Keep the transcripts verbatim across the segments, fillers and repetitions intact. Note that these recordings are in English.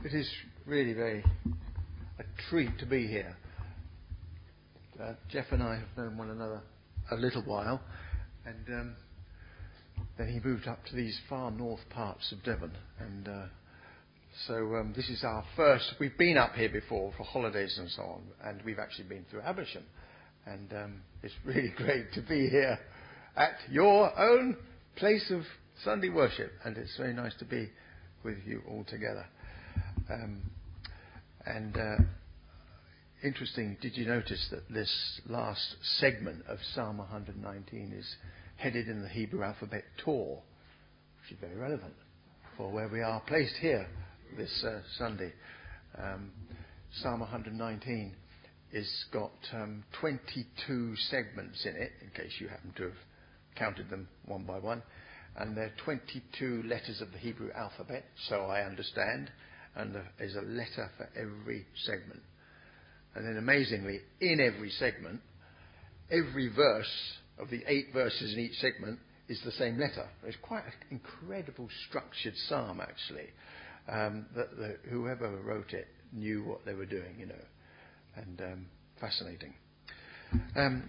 It is really very a treat to be here. Uh, Jeff and I have known one another a little while, and um, then he moved up to these far north parts of Devon, and uh, so um, this is our first. We've been up here before for holidays and so on, and we've actually been through Abersham, and um, it's really great to be here at your own place of Sunday worship, and it's very nice to be with you all together. Um, and uh, interesting, did you notice that this last segment of Psalm one nineteen is headed in the Hebrew alphabet Tor, which is very relevant for where we are placed here this uh, Sunday. Um, Psalm one nineteen has got um, twenty-two segments in it, in case you happen to have counted them one by one. And there are twenty-two letters of the Hebrew alphabet, so I understand. And there's a letter for every segment. And then amazingly, in every segment, every verse of the eight verses in each segment is the same letter. It's quite an incredible structured psalm, actually. Um, that the, whoever wrote it knew what they were doing, you know. And um, fascinating. Um,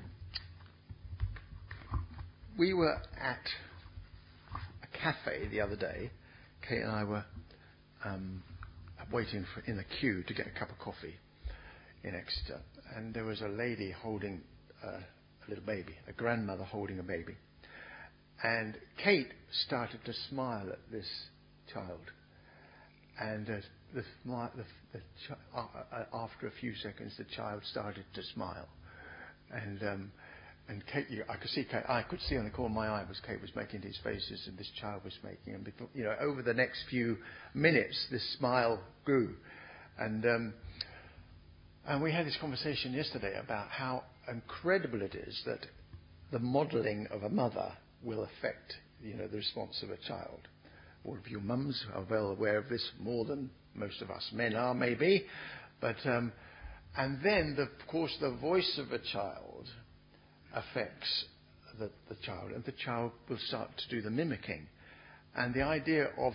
we were at a cafe the other day. Kate and I were um, waiting for, in a queue to get a cup of coffee in Exeter, and there was a lady holding uh, a little baby, a grandmother holding a baby, and Kate started to smile at this child, and uh, the, the, the chi- uh, after a few seconds the child started to smile, and um, and Kate, I could see Kate, I could see on the corner of my eye was Kate was making these faces, and this child was making them. Before, you know, over the next few minutes, this smile grew, and um, and we had this conversation yesterday about how incredible it is that the modelling of a mother will affect, you know, the response of a child. All of you mums are well aware of this, more than most of us men are, maybe, but um, and then, the, of course, the voice of a child affects the, the child, and the child will start to do the mimicking. And the idea of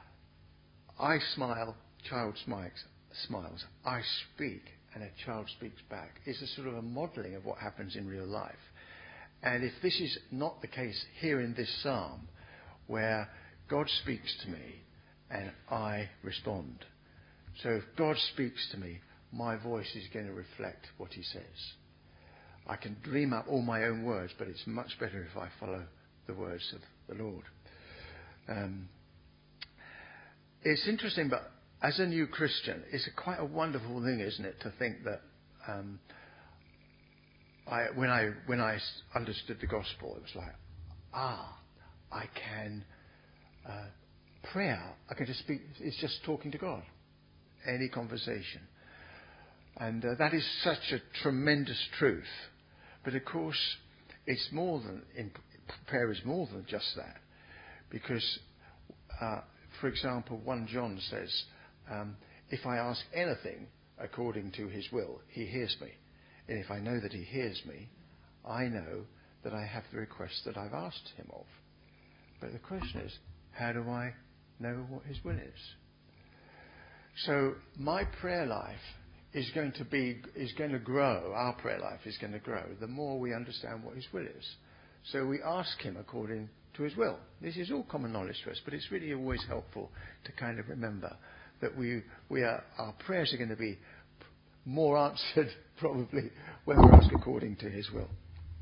I smile, child smiles, smiles, I speak, and a child speaks back is a sort of a modelling of what happens in real life. And if this is not the case here in this psalm, where God speaks to me and I respond. So if God speaks to me, my voice is going to reflect what he says. I can dream up all my own words, but it's much better if I follow the words of the Lord. Um, it's interesting, but as a new Christian, it's a quite a wonderful thing, isn't it, to think that um, I, when I when I understood the gospel, it was like, ah, I can uh, prayer. I can just speak. It's just talking to God, any conversation. And uh, that is such a tremendous truth. But of course, it's more than, in, prayer is more than just that. Because, uh, for example, First John says, um, if I ask anything according to his will, he hears me. And if I know that he hears me, I know that I have the request that I've asked him of. But the question is, how do I know what his will is? So my prayer life is going to be, is going to grow, our prayer life is going to grow, the more we understand what his will is. So we ask him according to his will. This is all common knowledge to us, but it's really always helpful to kind of remember that we, we are, our prayers are going to be more answered probably when we ask according to his will.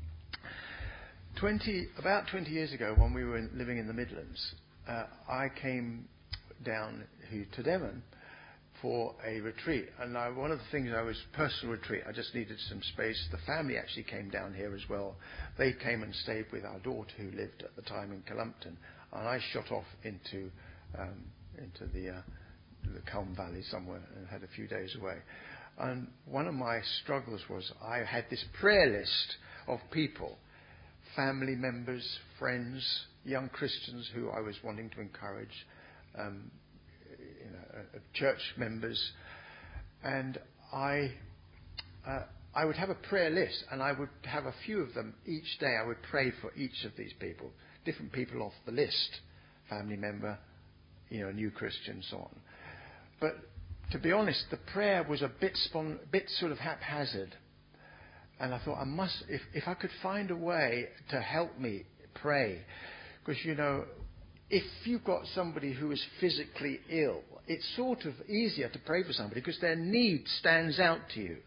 Twenty, about twenty years ago, when we were in, living in the Midlands, uh, I came down to Devon for a retreat. And I, one of the things I was, personal retreat, I just needed some space. The family actually came down here as well. They came and stayed with our daughter who lived at the time in Cullompton. And I shot off into um, into the, uh, the Culm Valley somewhere and had a few days away. And one of my struggles was I had this prayer list of people, family members, friends, young Christians who I was wanting to encourage, um, you know, uh, church members, and I uh, I would have a prayer list, and I would have a few of them each day. I would pray for each of these people, different people off the list, family member, you know, new Christian, so on. But to be honest, the prayer was a bit spon- bit sort of haphazard. And I thought, I must, if, if I could find a way to help me pray, because, you know, if you've got somebody who is physically ill, it's sort of easier to pray for somebody because their need stands out to you.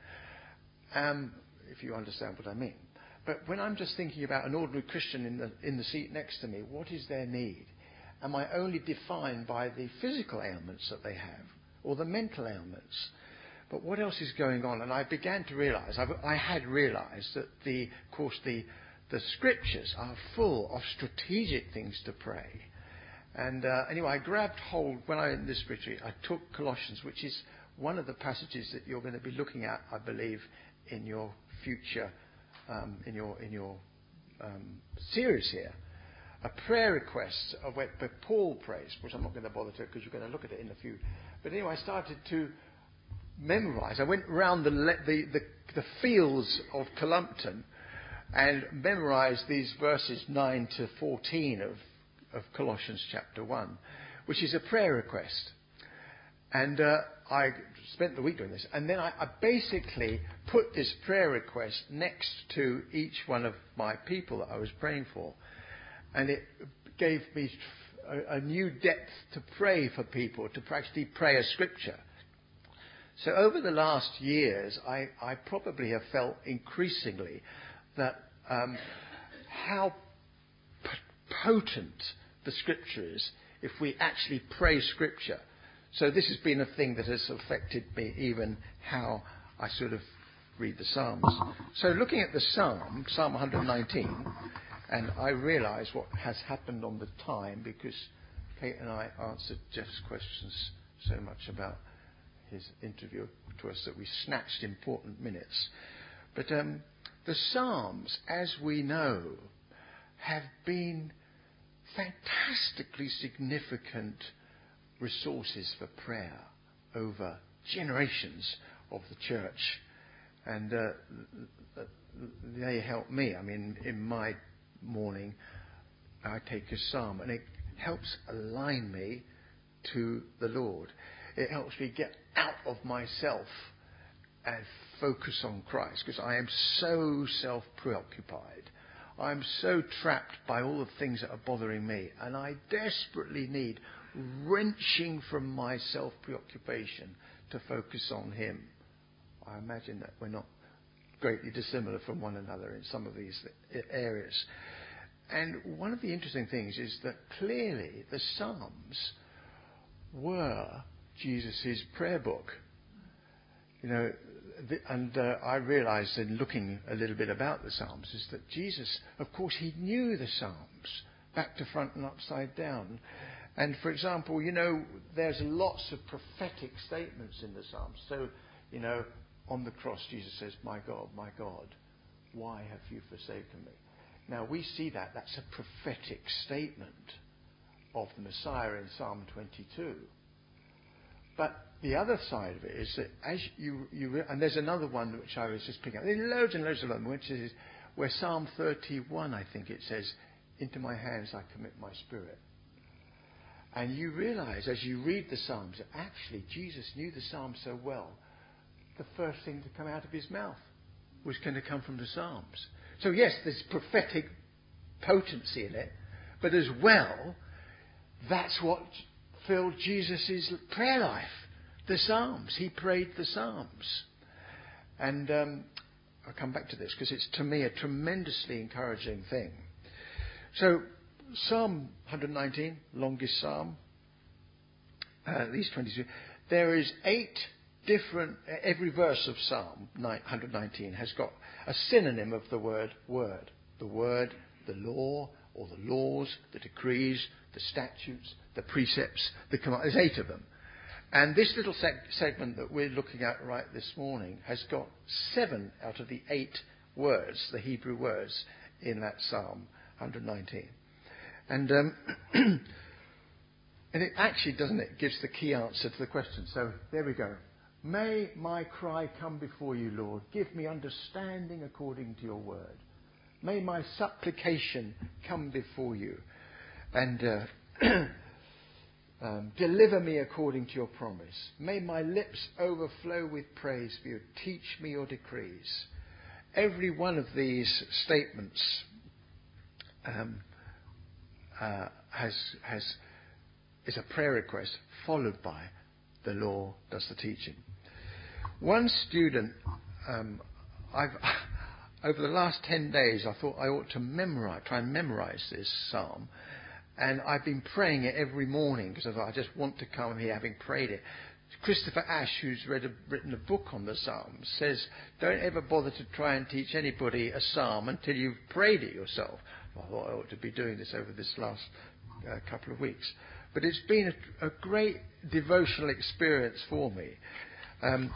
Um, if you understand what I mean. But when I'm just thinking about an ordinary Christian in the in the seat next to me, what is their need? Am I only defined by the physical ailments that they have or the mental ailments? But what else is going on? And I began to realize, I, I had realized that the, of course, the the scriptures are full of strategic things to pray. And uh, anyway, I grabbed hold, when I in this retreat, I took Colossians, which is one of the passages that you're going to be looking at, I believe, in your future, um, in your in your um, series here. A prayer request of where Paul prays, which I'm not going to bother to because you're going to look at it in a few. But anyway, I started to memorize. I went around the, the, the, the fields of Columpton and memorized these verses nine to fourteen of, of Colossians chapter one, which is a prayer request. And uh, I spent the week doing this. And then I, I basically put this prayer request next to each one of my people that I was praying for. And it gave me a, a new depth to pray for people, to actually pray a scripture. So over the last years, I, I probably have felt increasingly that um, how p- potent the scripture is if we actually pray scripture. So this has been a thing that has affected me, even how I sort of read the Psalms. So looking at the Psalm, Psalm one nineteen, and I realise what has happened on the time because Kate and I answered Jeff's questions so much about his interview to us that we snatched important minutes. But um, the Psalms, as we know, have been fantastically significant resources for prayer over generations of the church. And uh, they help me. I mean, in my morning, I take a psalm and it helps align me to the Lord. It helps me get out of myself and focus on Christ, because I am so self-preoccupied. I'm so trapped by all the things that are bothering me, and I desperately need wrenching from my self-preoccupation to focus on Him. I imagine that we're not greatly dissimilar from one another in some of these areas. And one of the interesting things is that clearly the Psalms were Jesus' prayer book. You know, the, and uh, I realised in looking a little bit about the Psalms is that Jesus, of course, He knew the Psalms back to front and upside down. And for example, you know, there's lots of prophetic statements in the Psalms. So, you know, on the cross, Jesus says, "My God, my God, why have you forsaken me?" Now, we see that. That's a prophetic statement of the Messiah in Psalm twenty-two. But the other side of it is that as you, you and there's another one which I was just picking up. There's loads and loads of them, which is where Psalm thirty-one, I think it says, "Into my hands I commit my spirit." And you realise as you read the Psalms that actually Jesus knew the Psalms so well, the first thing to come out of His mouth was going to come from the Psalms. So yes, there's prophetic potency in it, but as well, that's what filled Jesus' prayer life. The Psalms. He prayed the Psalms. And um, I'll come back to this because it's, to me, a tremendously encouraging thing. So, Psalm one nineteen, longest psalm, uh, at least twenty-two. There is eight different, every verse of Psalm one nineteen has got a synonym of the word word. The word, the law, or the laws, the decrees, the statutes, the precepts, the commands. There's eight of them. And this little seg- segment that we're looking at right this morning has got seven out of the eight words, the Hebrew words, in that Psalm one nineteen. And um, and it actually, doesn't it, gives the key answer to the question. So there we go. May my cry come before you, Lord. Give me understanding according to your word. May my supplication come before you. And uh, Um, deliver me according to your promise. May my lips overflow with praise for you. Teach me your decrees. Every one of these statements um, uh, has has is a prayer request followed by the law does the teaching. One student, um, I've over the last ten days, I thought I ought to memorize, try and memorize this psalm. And I've been praying it every morning because I thought I just want to come here having prayed it. Christopher Ash, who's read a, written a book on the Psalms, says, don't ever bother to try and teach anybody a psalm until you've prayed it yourself. Well, I thought I ought to be doing this over this last uh, couple of weeks. But it's been a, a great devotional experience for me. Um,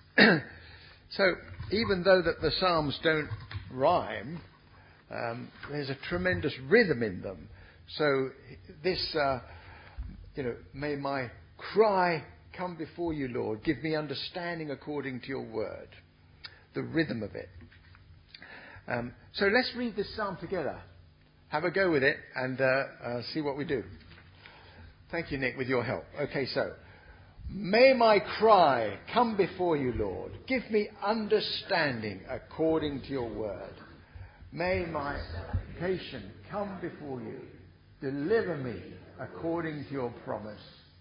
so even though that the Psalms don't rhyme, um, there's a tremendous rhythm in them. So this, uh, you know, may my cry come before you, Lord. Give me understanding according to your word. The rhythm of it. Um, so let's read this psalm together. Have a go with it and uh, uh, see what we do. Thank you, Nick, with your help. Okay, so. May my cry come before you, Lord. Give me understanding according to your word. May my supplication come before you. Deliver me according to your promise.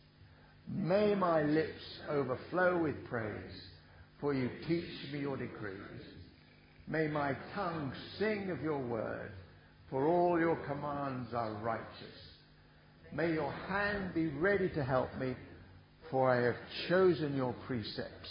May my lips overflow with praise, for you teach me your decrees. May my tongue sing of your word, for all your commands are righteous. May your hand be ready to help me, for I have chosen your precepts.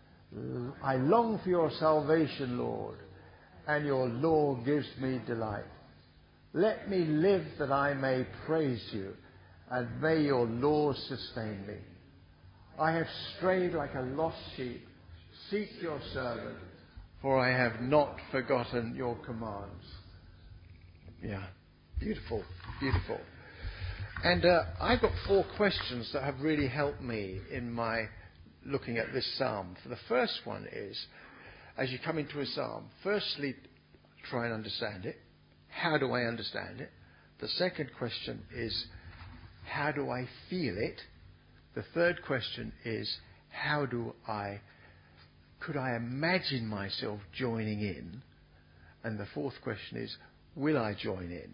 I long for your salvation, Lord, and your law gives me delight. Let me live that I may praise you, and may your law sustain me. I have strayed like a lost sheep. Seek your servant, for I have not forgotten your commands. Yeah, beautiful, beautiful. And uh, I've got four questions that have really helped me in my looking at this psalm. For the first one is, as you come into a psalm, firstly, try and understand it. How do I understand it? The second question is, how do I feel it? The third question is, how do I, could I imagine myself joining in? And the fourth question is, will I join in?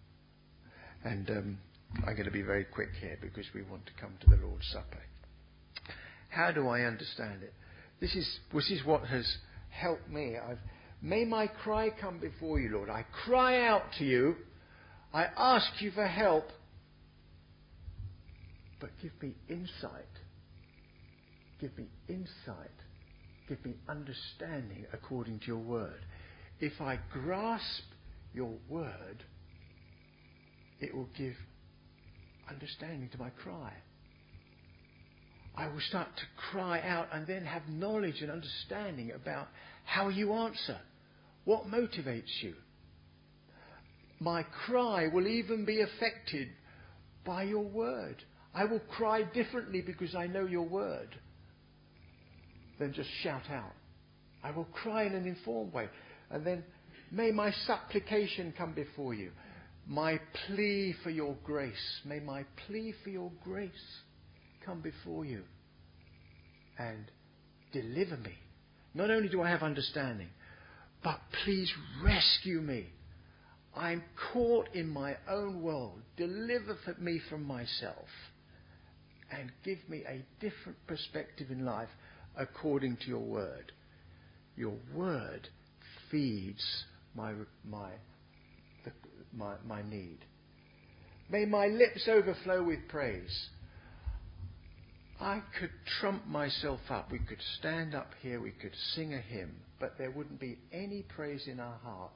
And um, I'm going to be very quick here because we want to come to the Lord's Supper. How do I understand it? This is, this is what has helped me. I've, may my cry come before you, Lord. I cry out to you. I ask you for help. But give me insight. Give me insight. Give me understanding according to your word. If I grasp your word, it will give understanding to my cry. I will start to cry out and then have knowledge and understanding about how you answer. What motivates you? My cry will even be affected by your word. I will cry differently because I know your word than just shout out. I will cry in an informed way. And then may my supplication come before you. My plea for your grace. May my plea for your grace come before you and deliver me. Not only do I have understanding, but please rescue me. I'm caught in my own world. Deliver me from myself and give me a different perspective in life according to your word. Your word feeds my my the, my, my need. May my lips overflow with praise. I could trump myself up. We could stand up here. We could sing a hymn. But there wouldn't be any praise in our heart.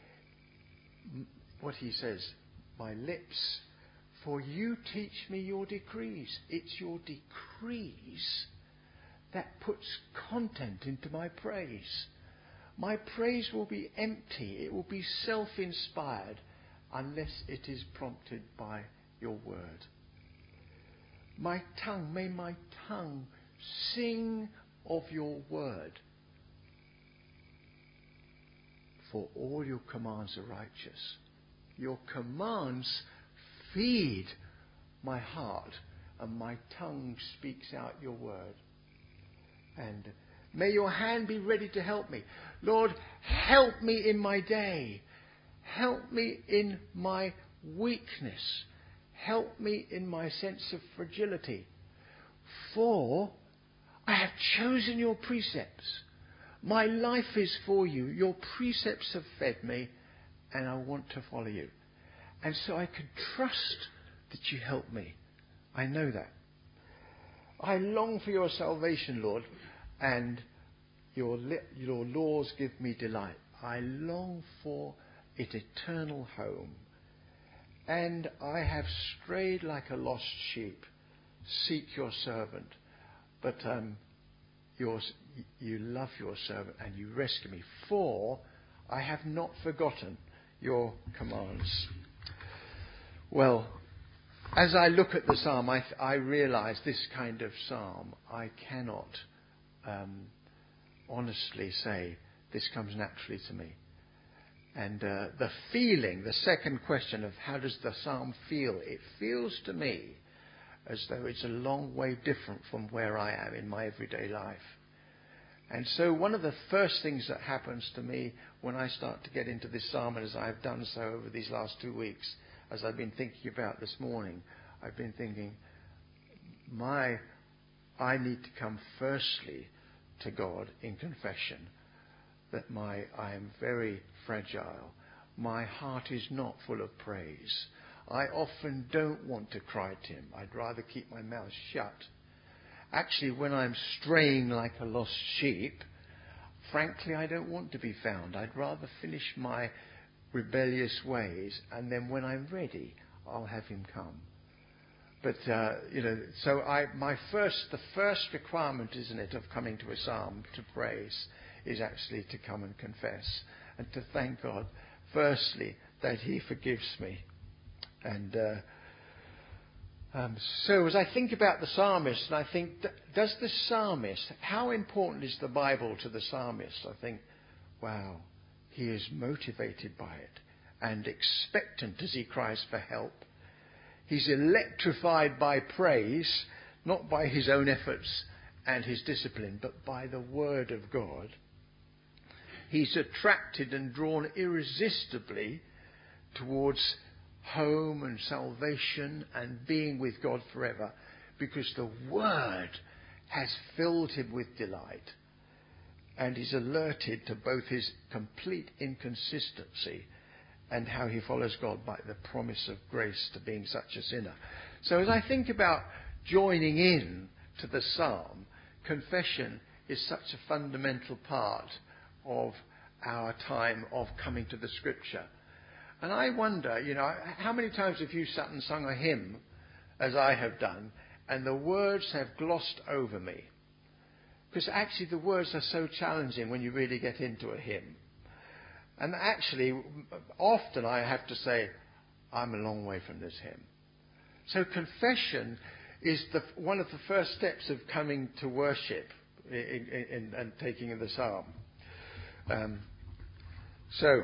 What he says, my lips, for you teach me your decrees. It's your decrees that puts content into my praise. My praise will be empty. It will be self-inspired unless it is prompted by your word. My tongue, may my tongue sing of your word. For all your commands are righteous. Your commands feed my heart. and my tongue speaks out your word. And may your hand be ready to help me. Lord, help me in my day. Help me in my weakness. Help me in my sense of fragility. For I have chosen your precepts. My life is for you. Your precepts have fed me, and I want to follow you. And so I can trust that you help me. I know that. I long for your salvation, Lord, and your, your laws give me delight. I long for it eternal home. And I have strayed like a lost sheep. Seek your servant. But um, yours, you love your servant and you rescue me. For I have not forgotten your commands. Well, as I look at the psalm, I, I realize this kind of psalm, I cannot um, honestly say this comes naturally to me. And uh, the feeling, the second question of how does the psalm feel? It feels to me as though it's a long way different from where I am in my everyday life. And so one of the first things that happens to me when I start to get into this psalm, and as I've done so over these last two weeks, as I've been thinking about this morning, I've been thinking, my, I need to come firstly to God in confession that my, I am very fragile. My heart is not full of praise. I often don't want to cry to him. I'd rather keep my mouth shut. Actually, when I'm straying like a lost sheep, frankly, I don't want to be found. I'd rather finish my rebellious ways, and then when I'm ready, I'll have him come. But, uh, you know, so I, my first, the first requirement, isn't it, of coming to a psalm to praise is actually to come and confess and to thank God, firstly, that he forgives me. And uh, um, so as I think about the psalmist, and I think, does the psalmist, how important is the Bible to the psalmist? I think, wow, he is motivated by it and expectant as he cries for help. He's electrified by praise, not by his own efforts and his discipline, but by the word of God. He's attracted and drawn irresistibly towards home and salvation and being with God forever, because the word has filled him with delight. And he's alerted to both his complete inconsistency and how he follows God by the promise of grace to being such a sinner. So as I think about joining in to the psalm, confession is such a fundamental part of our time of coming to the scripture. And I wonder, you know, how many times have you sat and sung a hymn, as I have done, and the words have glossed over me? Because actually the words are so challenging when you really get into a hymn. And actually, often I have to say, I'm a long way from this hymn. So confession is the, one of the first steps of coming to worship in, in, in, and taking in the psalm. Um, so,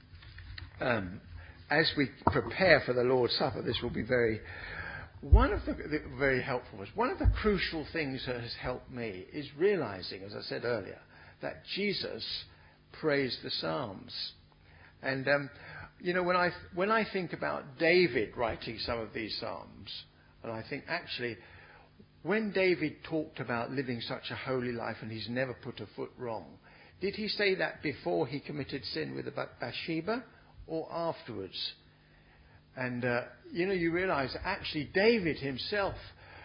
um, as we prepare for the Lord's Supper, this will be very, one of the, the very helpful ones. One of the crucial things that has helped me is realizing, as I said earlier, that Jesus praised the Psalms. And, um, you know, when I, when I think about David writing some of these Psalms, and I think actually, when David talked about living such a holy life and he's never put a foot wrong, did he say that before he committed sin with Bathsheba or afterwards? And, uh, you know, you realize actually David himself,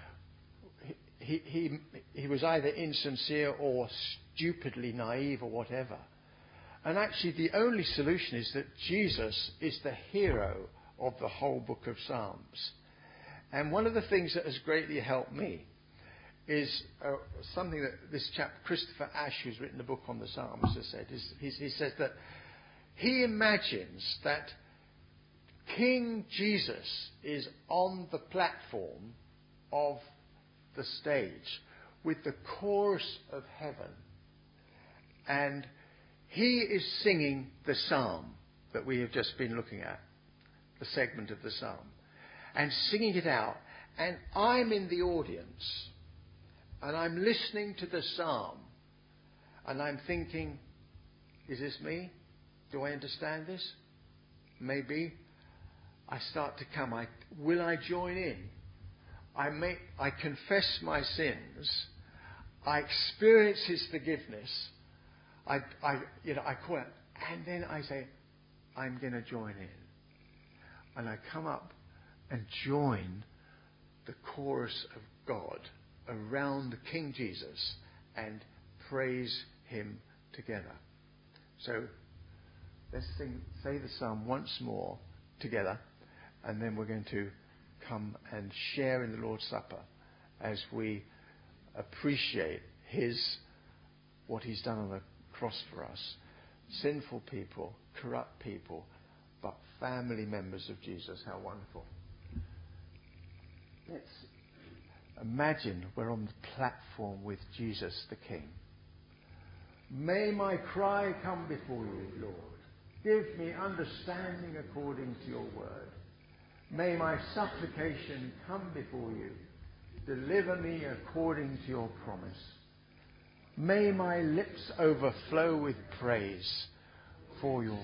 he, he, he was either insincere or stupidly naive or whatever. And actually the only solution is that Jesus is the hero of the whole book of Psalms. And one of the things that has greatly helped me is uh, something that this chap, Christopher Ash, who's written a book on the Psalms, has said. Is, he, he says that he imagines that King Jesus is on the platform of the stage with the chorus of heaven. And he is singing the psalm that we have just been looking at, the segment of the psalm, and singing it out. And I'm in the audience, and I'm listening to the psalm, and I'm thinking, is this me? Do I understand this? Maybe. I start to come. I, will I join in? I make, I confess my sins. I experience His forgiveness. I, I, you know, I call it, and then I say, I'm going to join in. And I come up and join the chorus of God around the King Jesus and praise Him together. So let's sing, say the psalm once more together, and then we're going to come and share in the Lord's Supper as we appreciate His, what He's done on the cross for us. Sinful people, corrupt people, but family members of Jesus. How wonderful. Let's imagine we're on the platform with Jesus the King. May my cry come before you, Lord. Give me understanding according to your word. May my supplication come before you. Deliver me according to your promise. May my lips overflow with praise for your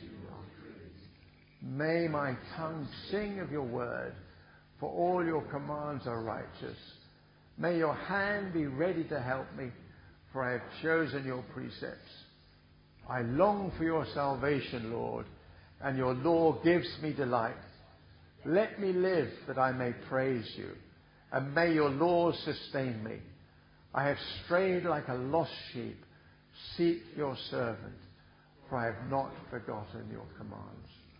May my tongue sing of your word, for all your commands are righteous. May your hand be ready to help me, for I have chosen your precepts. I long for your salvation, Lord, and your law gives me delight. Let me live that I may praise you, and may your laws sustain me. I have strayed like a lost sheep. Seek your servant, for I have not forgotten your commands.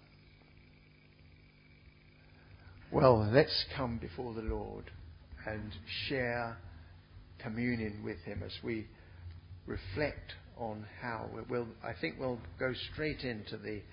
Well, let's come before the Lord and share communion with Him as we reflect on how we'll, I think we'll go straight into the